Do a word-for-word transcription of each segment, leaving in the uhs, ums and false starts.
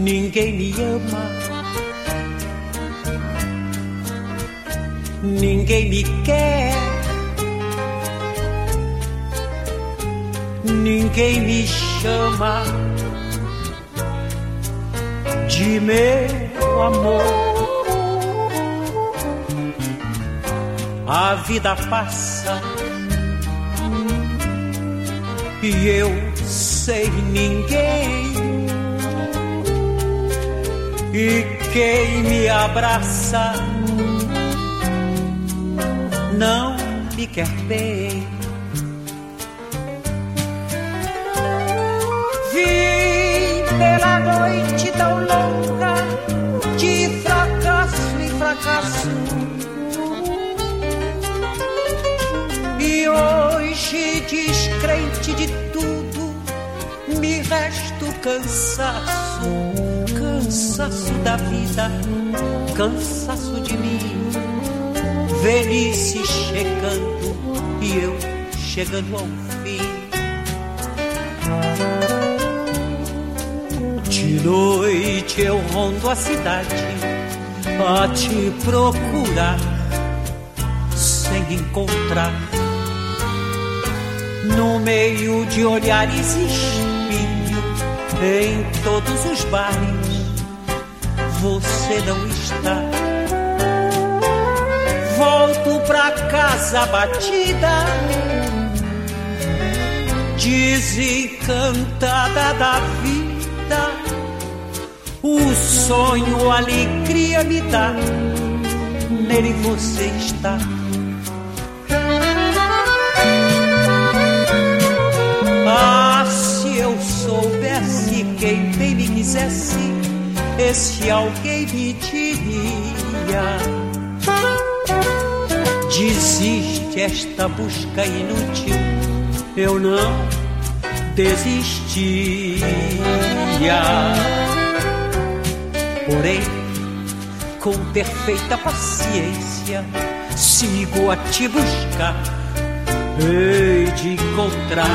Ninguém me ama, ninguém me quer, ninguém me chama de meu amor. A vida passa e eu sem ninguém, e quem me abraça não me quer bem. Vim pela noite tão longa de fracasso em fracasso, e hoje, descrente de tudo, me resta o cansaço, cansaço da vida, cansaço de mim. Velhice chegando e eu chegando ao fim. De noite eu rondo a cidade a te procurar, sem encontrar. No meio de olhares espinho, em todos os bares, você não está. Volto pra casa batida, desencantada da vida. O sonho, a alegria me dá, nele você está. Ah, se eu soubesse quem bem me quisesse, esse alguém me diria: desiste esta busca inútil, eu não desistia. Porém, com perfeita paciência, sigo a te buscar, hei de encontrar,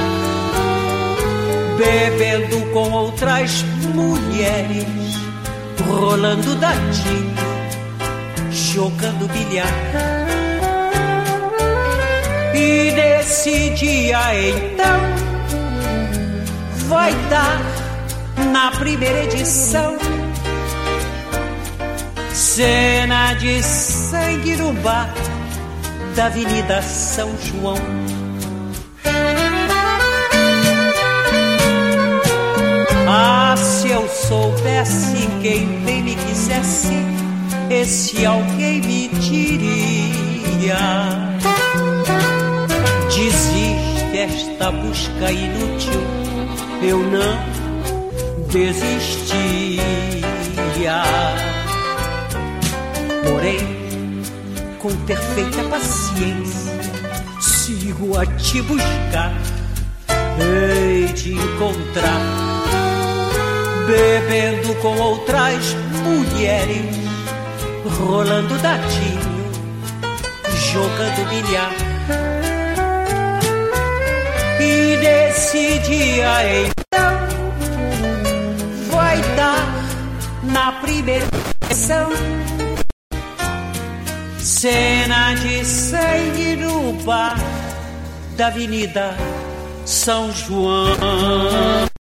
bebendo com outras mulheres, rolando dadinho, jogando bilhar. E nesse dia então vai dar na primeira edição cena de sangue no bar da Avenida São João. Ah, se eu soubesse quem bem me quisesse, esse alguém me diria: desiste esta busca inútil, eu não desistia. Porém, com perfeita paciência, sigo a te buscar, hei de encontrar, bebendo com outras mulheres, rolando dadinho, jogando bilhar. E nesse dia então vai dar na primeira sessão cena de sangue no bar da Avenida São João.